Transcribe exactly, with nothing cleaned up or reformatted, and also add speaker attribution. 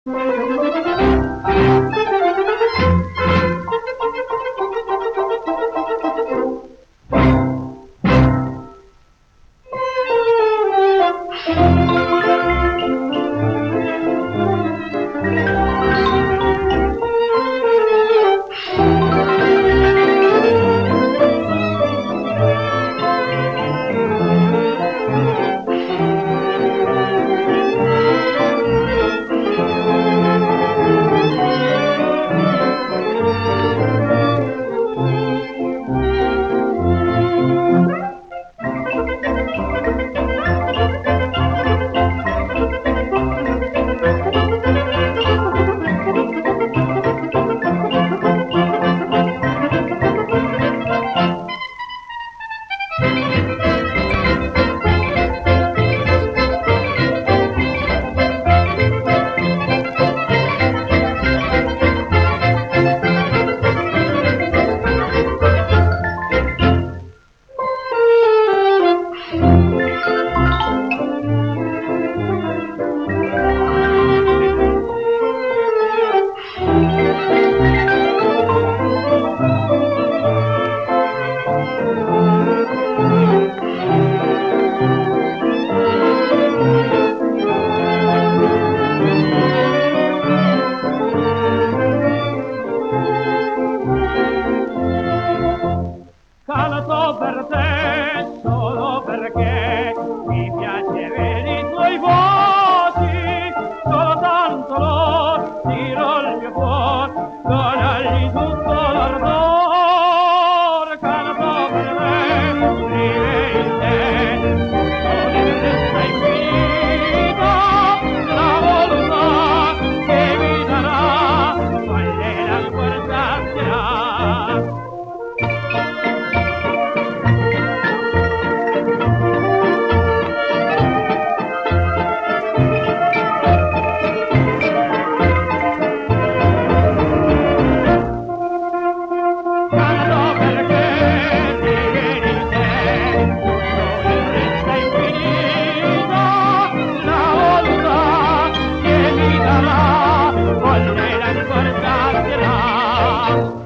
Speaker 1: Canto per te solo perché mi piace vedere i tuoi voci, soltanto lo tiro il mio cuore con agli tutto l'ardor. Canto per te, vive in te, con il resta infinito, la volontà che mi darà, quale la forza dirà. Qual è la fuerza que da?